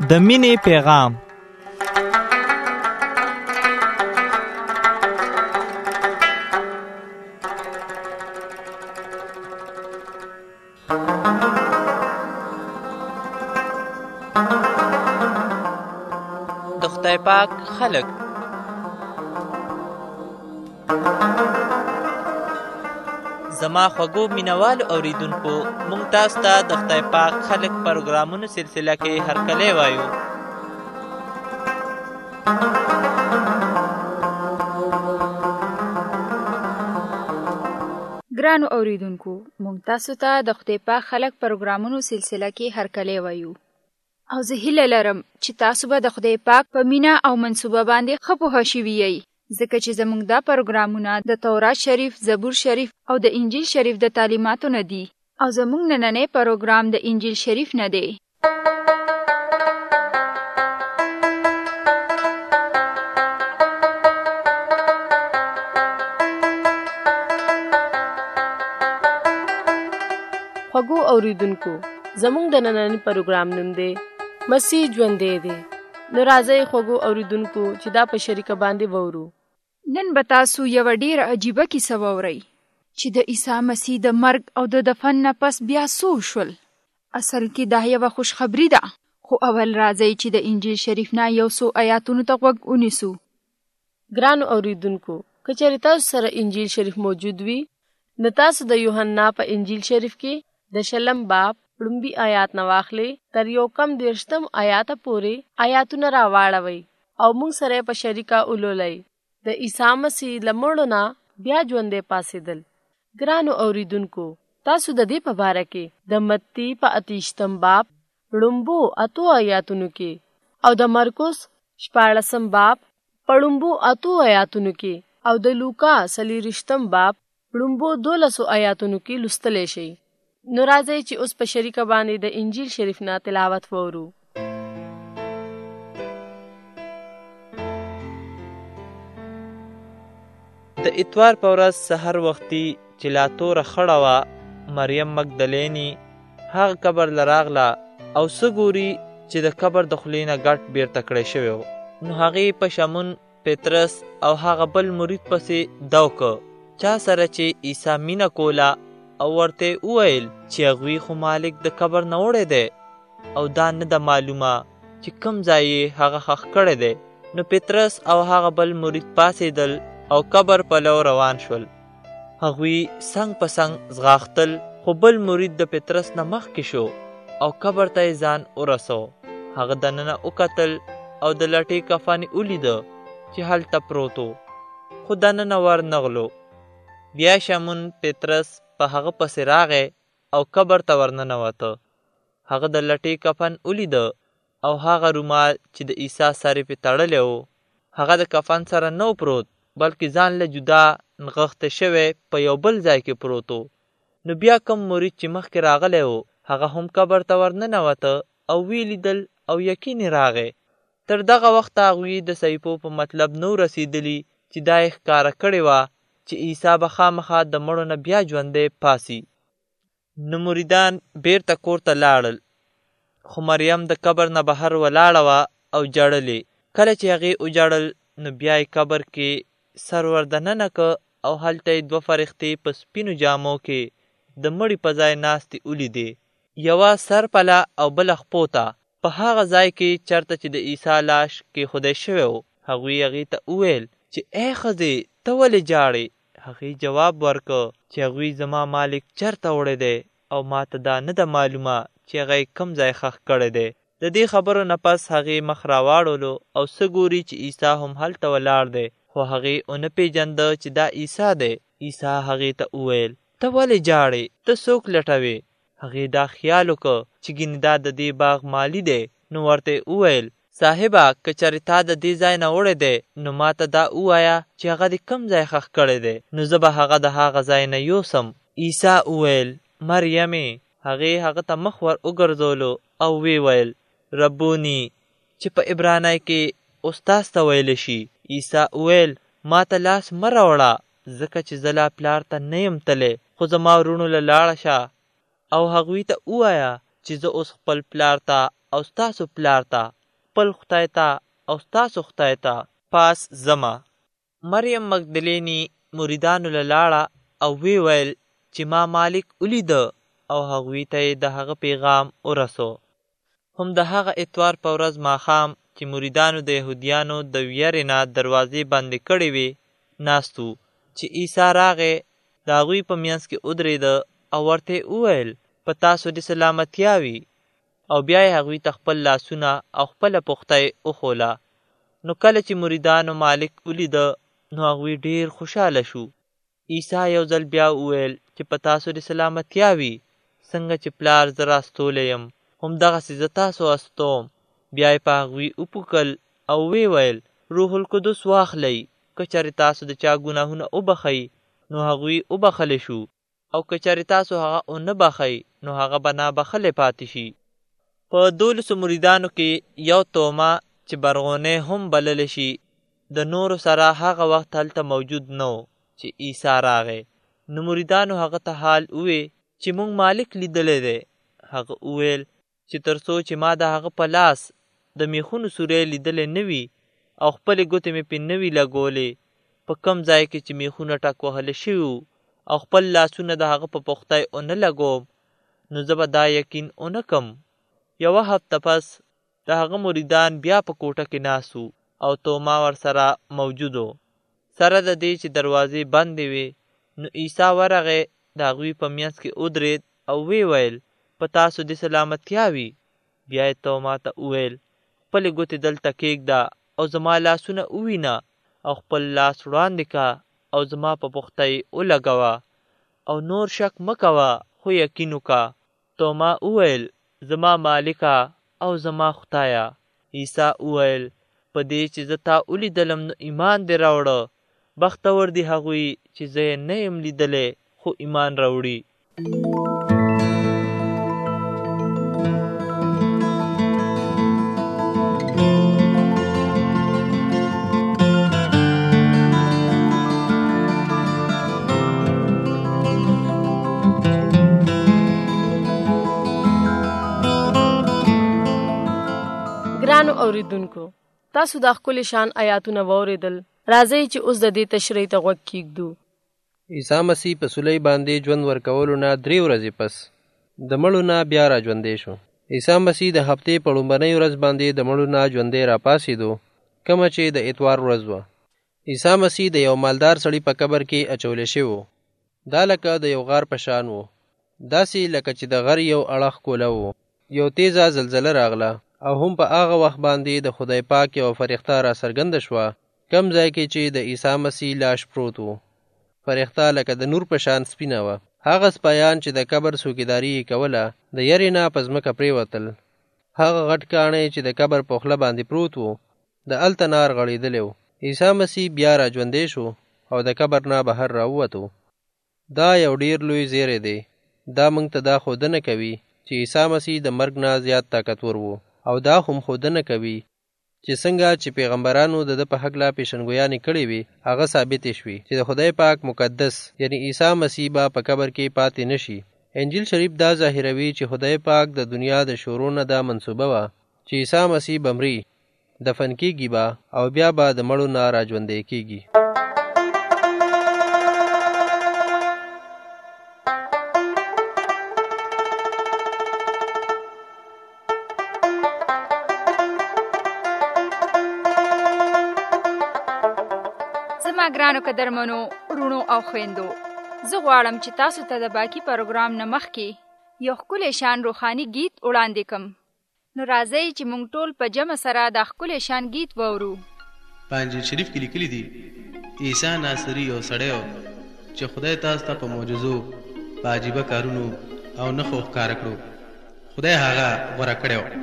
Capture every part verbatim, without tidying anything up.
د مینې پیغام. د خدای پاک خلق. زما خوږو مینوالو اوریدونکو، مونږ تاسو ته د خدای پاک خلق پروګرامونو سلسله کې هرکلی وایو. ګرانو اوریدونکو، مونږ تاسو ته د خدای پاک خلق پروګرامونو سلسله کې هرکلی وایو. او زه هیله لرم چې تاسو به د خدای پاک په مینه او منصوبه باندې ښه پوهه شوي یئ، ځکه چې زموږ دا پروګرامونه د تورات شریف، زبور شریف او د انجیل شریف د تعلیماتو نه دي. او زموږ نننی پروګرام د انجیل شریف نه دی. خوږو اوریدونکو، زموږ د نننی پروګرام نوم دی مسیح ژوندی دی. نو راځئ خوږو اوریدونکو چې دا په شریکه باندې وورو. نن به تاسو یوه ډېره عجیبه کیسه واورئ چې د عیسی مسیح د مرګ او د دفن نه پس بیا څه وشول. اصل کې دا یوه خوشخبري ده، خو اول راځئ چې د انجیل شریف نه یو څو آیاتونو ته غوږ ونیسو. ګرانو اوریدونکو، که چېرې تاسو سره انجیل شریف موجود وي، نو تاسو د یوحنا په انجیل شریف کې د شلم باب لومبي آیات نه واخلئ تر یو کم دېرشتم آیاته پورې آیاتونه راواړوئ او موږ سره په شریکه ولولئ د عیسی مسیح له مړو نه بیا ژوندی پاڅېدل. ګرانو اوریدونکو، تاسو د دې په باره کې د متی په اتیشتم باب لومبو اتو آیاتونو کې او د مرکوس شپاړسم باب په لومبو اتو آیاتونو کې او د لوکا څلېرویشتم باب لومبو دولسو آیاتونو کې لوستلی شئ. نو راځئ چې اوس په شریکه باندې د انجیل شریف نه تلاوت وورو. د اتوار په ورځ سحر وختي چې لا توره خړه وه، مریم مګدلیني هغه قبر له راغله او څه ګوري چې د قبر د خولې نه ګټ بیرته کړی شوی و. نو هغې په شمون پطرس او هغه بل مرید پسې دو که چا سره چې عیسی مینه کوله او ورته وویل چې هغوی خو مالک د قبر نه وړی دی او دا نه ده معلومه چې کوم ځای یې هغه ښخ کړی دی. نو پطرس او هغه بل مرید پاڅېدل او قبر په لور روان شول. هغوی څنګ په څنګ ځغاښتل، خو بل مرید د پطرس نه مخکې شو او قبر ته یې ځان ورسو. هغه دننه وکتل او د لټې کفن یې ولیده چې هلته پروت و، خو دننه ورنغلو. بیا شمون پطرس په هغه پسې راغی او قبر ته ورننوته. هغه د لټې کفن ولیده او هغه رومال چې د عیسی سر یې پې تړلی و هغه د کفن سره نه و پروت، بلکې ځان له جدا نغښتی شوی په یو بل ځای کې پروت و. نو بیا کوم مرید چې مخکې راغلی و هغه هم قبر ته ورننوته او ویې لیدل او یقین یې راغی. تر دغه وخته هغوی د صحیفو په مطلب نو رسېدلي چې دا یې ښکاره کړې وه چې عیسی به خامخا د مړو نه بیا ژوندی پاسي. نو مریدان بیرته کور ته لاړل، خو مریم د قبر نه بهر ولاړه وه او ژړلې. کله چې هغې وژړل نو بیا یې قبر کې سر ور دننه که او هلته یې دوه فرښتې په سپینو جامو کې د مړي په ځای ناستې ولیدې، یوه سر پله او بله خپو ته، په هغه ځای کې چېرته چې د عیسی لاش کېښودی شوی و. هغوی هغې ته وویل چې ای ښځې، ته ولې ژاړې؟ هغې جواب ورکړ چې هغوی زما مالک چېرته وړی دی او ما ته دا نه ده معلومه چې هغه یې کوم ځای ښخ کړی دی. د دې خبرو نه پس هغې مخ راواړولو او څه ګوري چې عیسی هم هلته ولاړ دی، خو هغې ونه پېژنده چې دا عیسی دی. عیسی هغې ته وویل ته ولې ژاړې؟ ته څوک لټوې؟ هغې دا خیال وکړ چې ګینې دا د دې باغ مالی دی. نو ورته وویل صاحبه، که چېرې تا د دې ځای نه وړی دی نو ما ته دا ووایه چې هغه دې کوم ځای ښخ کړی دی، نو زه به هغه د هغه ځای نه یوسم. عیسی وویل مریمې. هغې هغه ته مخ ور وګرځولو او ویې ویل ربوني، چې په عبرانی کې استاذ ته ویلی شي. عیسی وویل ما ته لاس مه راوړه، ځکه چې زه لا پلار ته نه یم تلی، خو زما وروڼو له لاړه شه او هغوی ته ووایه چې زه اوس خپل پلار ته او ستاسو پلار ته، خپل خدای ته او ستاسو خدای ته پاس زما. مریم مگدلینی مریدانو له لاړه او وی ویل چې ما مالک ولیده او هغوی ته یې د هغه پیغام ورسو. هم د هغه اتوار په ورځ ماښام چې مریدانو د یهودیانو د ویرې نه دروازې بندې کړې وې ناست وو چې عیسی راغی، د هغوی په منځ کې ودرېده او ورته وویل په تاسو د سلامتیا وي. او بیا یې هغوی ته خپل لاسونه او خپله پوښته یې وښوله. نو کله چې مریدانو مالک ولیده نو هغوی ډېر خوشحاله شو. عیسی یو ځل بیا وویل چې په تاسو د سلامتیا وي، څنګه چې پلار زه راستولی یم همدغسې زه تاسو استوم. بیا یې په هغوی وپوکل او ویې ویل روح القدس واخلئ، که چېرې تاسو د چا ګناهونه وبخئ نو هغوی وبخلی شو، او که چېرې تاسو هغه ونه بخئ نو هغه به نابخلی پاتې شي. په دولسو مریدانو کې یو توما چې برغونی هم بللی شي د نورو سره هغه وخت هلته موجود نه و چې عیسی راغی. نو مریدانو هغه ته حال ووی چې موږ مالک لیدلی دی. هغه وویل چې تر څو چې ما د هغه په لاس د میخونو سوری لیدلی نه وي او خپلې ګوتې مې پرې نه وي لګولې، په کم ځای کې چې میخونه ټک وهلی شوي وو او خپل لاسونه د هغه په پوښتۍ ونه لګوم، نو زه به دا یقین ونه کم. یوه هفته پس د هغه مریدان بیا په کوټه کې ناست وو او توما ورسره موجود و. سره د دې چې دروازې بندې وې نو عیسی ورغی، د هغوی په منځ کې ودرېد او ویې ویل په تاسو د سلامتیا وي. بیا یې توما ته وویل خپلې ګوتې دلته کښېږده او زما لاسونه ووینه، او خپل لاس وړاندې که او زما په پوښته یې ولګوه، او نور شک مه کوه خو یقین وکړه. توما وویل زما مالکه او زما خدایه. عیسی وویل په دې چې زه تا ولیدلم نو ایمان دې راوړه. بختور دي هغوی چې زه یې نه یم لیدلی خو ایمان راوړي. ګرانو اوریدونکو، تاسو د ښکلي شان آیاتونه واورېدل. راځئ چې اوس د دې تشریح ته غوږ کېږدو. عیسی مسیح په سولۍ باندې ژوند ورکولو نه درې ورځې پس د مړو نه بیا را ژوندی شو. عیسی مسیح د هفتې په لومړنۍ ورځ باندې د مړو نه ژوندی را پاڅېدو، کومه چې د اتوار ورځ وه. عیسی مسیح د یو مالدار سړي په قبر کې اچولی شوی و. دا لکه د یو غار په شان و، داسې لکه چې د غر یو اړخ کوله و. یو تیزه زلزله راغله او هم په هغه وخت باندې د خدای پاک یو فرښته را څرګنده شوه، کم ځای کې چې د عیسی مسیح لاش پروت و. فرښته لکه د نور په شان سپینه وه. هغه سپایان چې د قبر څوکیداري یې کوله د یرې نه په ځمکه پرېوتل. هغه غټ کاڼی چې د قبر په خوله باندې پروت و د هلته نار غړېدلی و. عیسی مسیح بیا را ژوندی شو او د قبر نه بهر راووتو. دا یو ډیر لوی زیری دی. دا موږ ته دا ښودنه کوي چې عیسی مسیح د مرګ نه زیات طاقتور و، او دا هم ښودنه کوي چې څنګه چې پیغمبرانو د ده په هکله پیشنګویانې کړې وي هغه ثابتې شوي چې د خدای پاک مقدس یعنی عیسی مسیح به په قبر کې پاتې نشي. انجیل شریف دا ظاهروي چې خدای پاک د دنیا د شروع نه دا منصوبه وه چې عیسی مسیح به مري، دفن کېږي به او بیا به د مړو نه راژوندی کېږي. زما ګرانو قدرمنو وروڼو او خویندو، زه غواړم چې تاسو ته د باقي پروګرام نه مخکې یو ښکلی شان روحاني گیت وړاندې کړم. نو راځئ چې موږ ټول په جمع سره دا ښکلی شان گیت واورو. په انجیل شریف کې لیکلي دي عیسی ناصري یو سړی و چې خدای تاسو ته په معجزو، په عجیبه کارونو او نښو ښکاره کړو. خدای هغه غوره کړی و.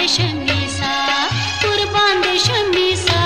شمیسا قربان دې شمیسا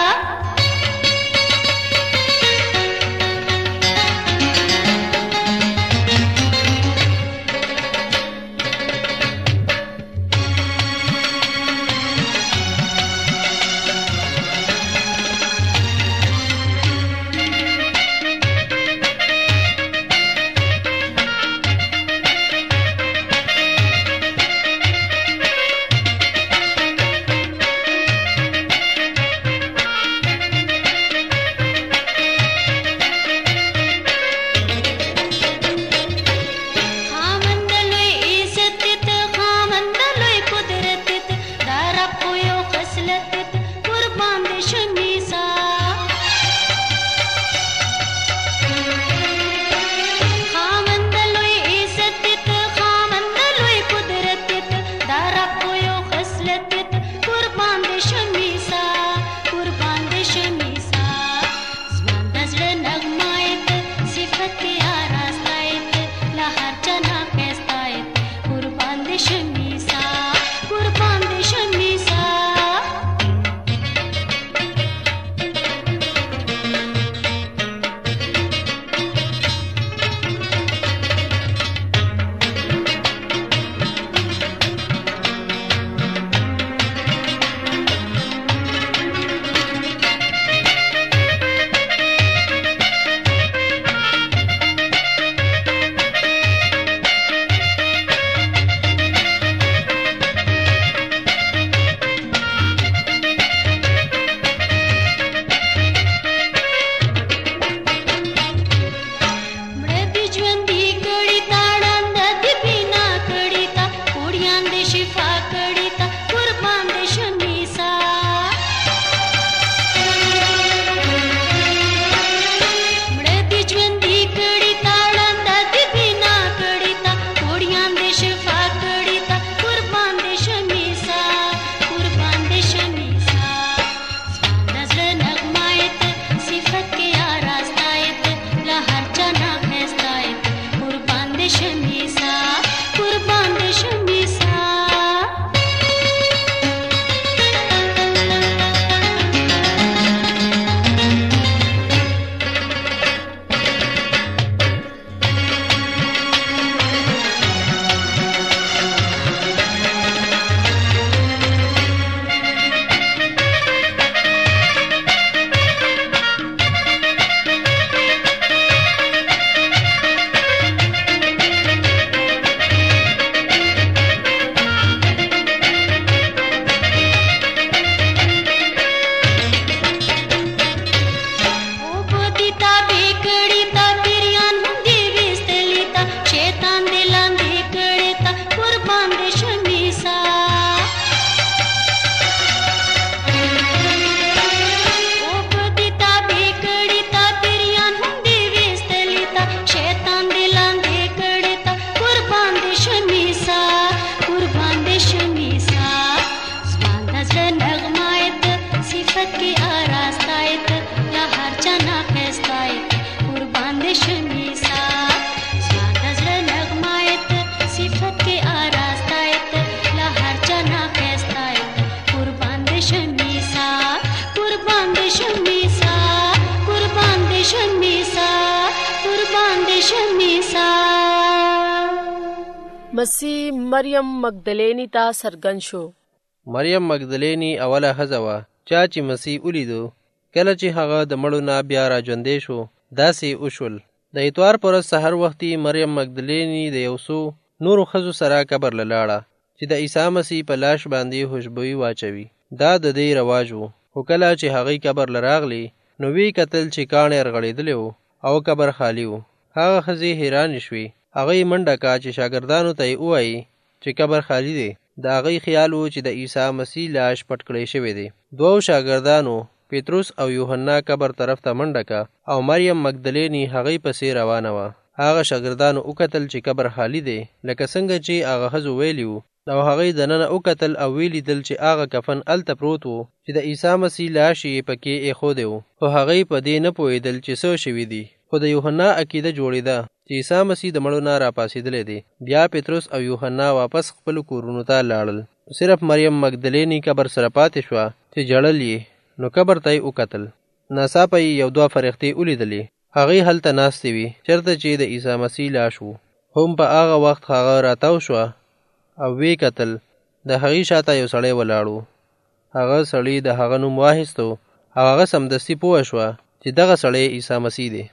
مسیح مریم مگدلینی ته څرګند شو. مریم مگدلینی اوله ښځه وه چا چې مسیح ولیدو. کله چې هغه د مړو نه بیا را ژوندی شو داسې وشول. د اتوار په ورځ سحر وختي مریم مگدلینی د یو څو نورو ښځو سره قبر له لاړه چې د عیسی مسیح په لاش باندې خوشبويي واچوي. دا د دې رواج و. خو کله چې هغې قبر له راغلی نو وی کتل چې کاڼی رغړېدلی و او قبر خالي و. هغه ښځې حیرانې شوې. هغې منډه کا چې شاګردانو ته یې ووایي چې قبر خالي دی. د هغې خیال و چې د عیسی مسیح لاش پټ کړی شوی دی. دوو شاګردانو پطرس او یوحنا قبر طرف ته منډه کا او مریم مگدلینی هغې پسې روانه وه. هغه شاګردانو وکتل چې قبر خالي دی لکه څنګه چې هغه ښځو ویلي وو او هغې دننه وکتل او ویلیدل چې هغه کفن هلته پروت و چې د عیسی مسیح لاش یې پکې ایښودی و. خو هغې په دې نه پوهېدل چې څه شوي دي. خو د یوحنا عقیده جوړېده چې عیسی مسیح د مړو نه راپاڅېدلی دی. بیا پطرس او یوحنا واپس خپلو کورونو ته لاړل. صرف مریم مګدلیني قبر سره پاتې شوه چې ژړل یې، نو قبر ته یې وکتل. ناڅاپه یې یو دوه فرښتې ولیدلې. هغې هلته ناستې وې چېرته چې د عیسی مسیح لاش و. هم په هغه وخت هغه راتاو شوه او ویې کتل، د هغې شاته یو سړی ولاړ و. هغه سړي د هغه نوم واخیستو او هغه سمدستي پوه شوه چې دغه سړی عیسی مسیح دی.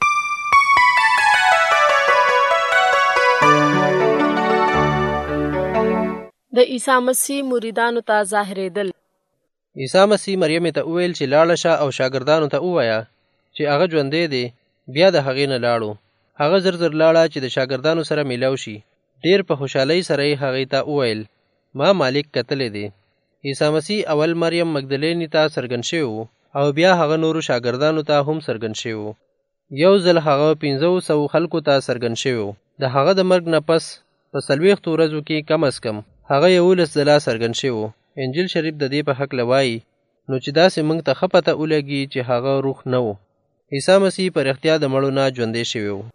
د عیسی مسیح مریدانو ته ظاهرېدل. عیسی مسیح مریمې ته وویل چې لاړه شه او شاګردانو ته ووایه چې هغه ژوندی دی. بیا د هغې نه لاړو. هغه زر زر لاړه چې د شاګردانو سره میلاو شي. ډېر په خوشحالۍ سره یې هغې ته وویل، ما مالک کتلی دی. عیسی مسیح اول مریم مګدلیني ته څرګند شوی و او بیا هغه نورو شاګردانو ته هم څرګند شوی و. یو ځل هغه پنځو سوو خلکو ته څرګند شوی و. د هغه د مرګ نه پس په څلوېښتو ورځو کې کم از کم هغه یولس ځله څرګند شوی و. انجیل شریف د دې په هکله وایي نو چې داسې موږ ته ښه پته ولګي چې هغه روح نه و. عیسی مسیح په رښتیا د مړو نه ژوندی شوی و.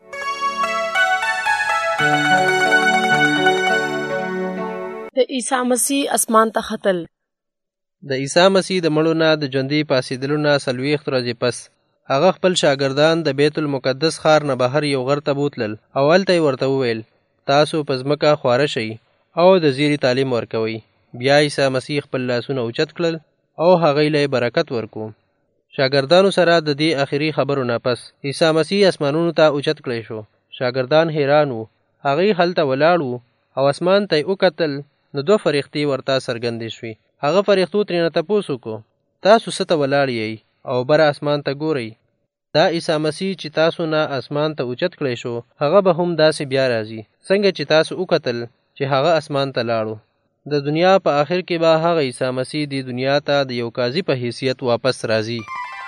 د عیسی مسیح اسمان ته ختل. د عیسی مسیح د مړو نه د ژوندي پاڅېدلو نه څلوېښت ورځې پس هغه خپل شاګردان د بیت المقدس ښار نه بهر یو غر ته بوتلل او هلته یې ورته وویل، تاسو په ځمکه خواره شئ او د زیري تعلیم ورکوئ. بیا عیسی مسیح خپل لاسونه اوچت کړل او هغوی له برکت ورکو. شاګردانو سره د دې آخري خبرو نه پس عیسی مسیح اسمانونو ته اوچت کړی شو. شاګردان حیران وو. هغوی هلته ولاړ وو او اسمان ته یې وکتل، نو دوه فرښتې ورته څرګندې شوې. هغه فرښتو ترېنه تپوس وکړو، تاسو څه ته ولاړ یئ او بره اسمان ته ګورئ؟ دا عیسی مسیح چې تاسو نه اسمان ته اوچت کړی شو، هغه به هم داسې بیا راځي څنګه چې تاسو وکتل چې هغه اسمان ته لاړو. د دنیا په آخر کې به هغه عیسی مسیح د دنیا ته د یو قاضي په حیثیت واپس راځي.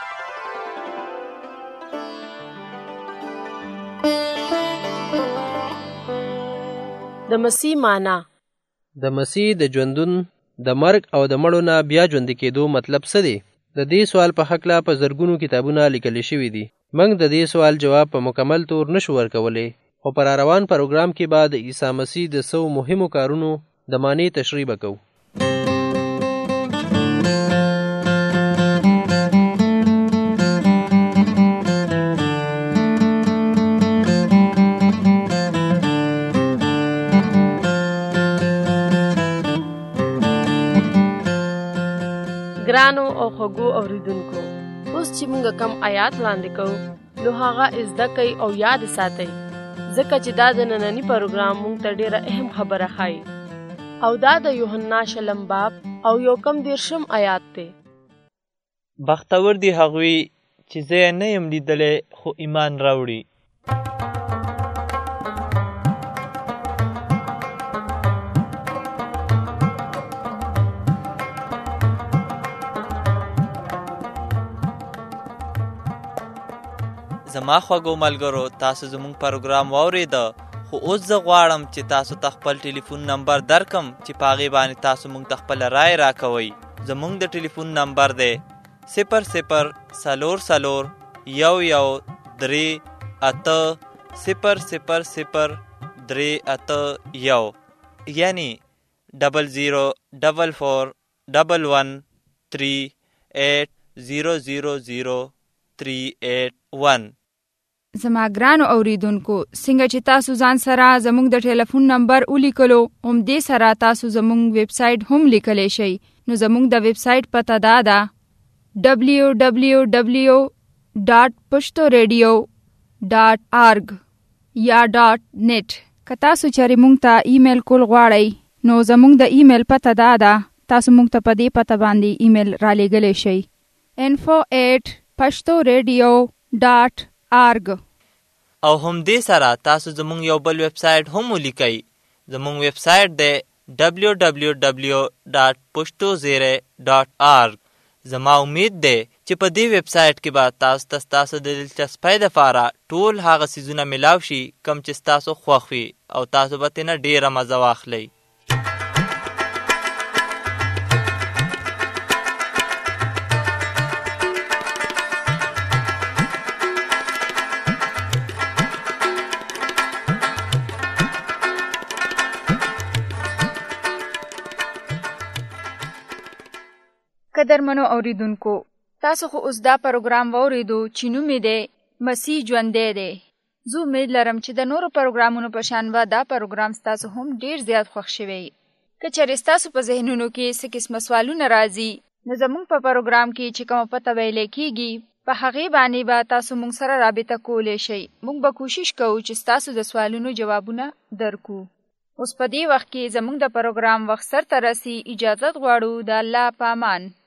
د مسیح معنا. د مسیح د ژوندون، د مرګ او د مړو نه بیا ژوندي کېدو مطلب څه دی؟ د دې سوال په هکله په زرګونو کتابونه لیکل شوي دي. موږ د دې سوال جواب په مکمل طور نشو ورکولی، خو په راروان پروګرام کې به د عیسی مسیح د څو مهمو کارونو د معنی تشریح وکړو. ګرانو او خوږو اوریدونکو، اوس چې موږ کم آیات وړاندې کوو نو هغه زده کوئ او یاد ساتئ، ځکه چې دا د ننني پروګرام موږ ته ډېره اهم خبره ښایي او دا د یوحنا شلم باب او یو کم دېرشم آیات دی. بختور دي هغوی چې زه یې نه یم لیدلی خو ایمان راوړي. زما خوږو ملګرو، تاسو زموږ پروګرام واورېده، خو اوس زه غواړم چې تاسو ته خپل ټلیفون نمبر درکم چې په هغې باندې تاسو موږ ته خپله رایې راکوئ. زموږ د ټلیفون نمبر دی صفر صفر څلور څلور یو یو درې اته صفر صفر صفر درې اته یو، یعنی ډبل زیرو ډبل فور ډبل ون تھری ایٹ زیرو زیرو زیرو تھری ایٹ ون. زما ګرانو اوریدونکو، څنګه چې تاسو ځان سره زموږ د ټلیفون نمبر ولیکلو، هم دې سره تاسو زموږ ویب سایټ هم لیکلی شئ. نو زموږ د ویب سایټ پته دا ده ډبلیو ډبلیو ډبلیو ډاټ پښتو ریډیو ډاټ آرګ یا ډاټ نیټ. که تاسو چېرې موږ ته ایمیل کول غواړئ نو زموږ د ایمیل پته دا ده، تاسو موږ ته په دې پته باندې ایمیل را لیږلی شئ info at پښتو ریډیو ډاټ آرګ. او هم دې سره تاسو زموږ یو بل ویب سایټ هم ولیکئ. زموږ ویب سایټ دی ډبلیو ډبلیو ډبلیو ډاټ پښتو زیری ډاټ آرګ. زما امید دی چې په دې ویب سایټ کې به تاسو ته ستاسو د دلچسپۍ دپاره ټول هغه څیزونه میلاو شي کوم چې ستاسو خوښ وي او تاسو به ترېنه ډېره مزه واخلئ. قدرمنو اوریدونکو، تاسو خو اوس دا پروګرام واوریدو چې نوم یې دی مسیح ژوندی دی. زه امید لرم چې د نورو پروګرامونو په شان به دا پروګرام ستاسو هم ډیر زیات خوښ شوی. که چېرې ستاسو په ذهنونو کې څه قسمه سوالونه راځي، نو زموږ په پروګرام کې چې کومه پته ویلی کېږي په هغې باندې به تاسو موږ سره رابطه کولی شئ. موږ به کوشش کوو چې ستاسو د سوالونو جوابونه درکو. اوس په دې وخت کې زموږ د پروګرام وخت سرته رسي. اجازت غواړو. د الله په امان.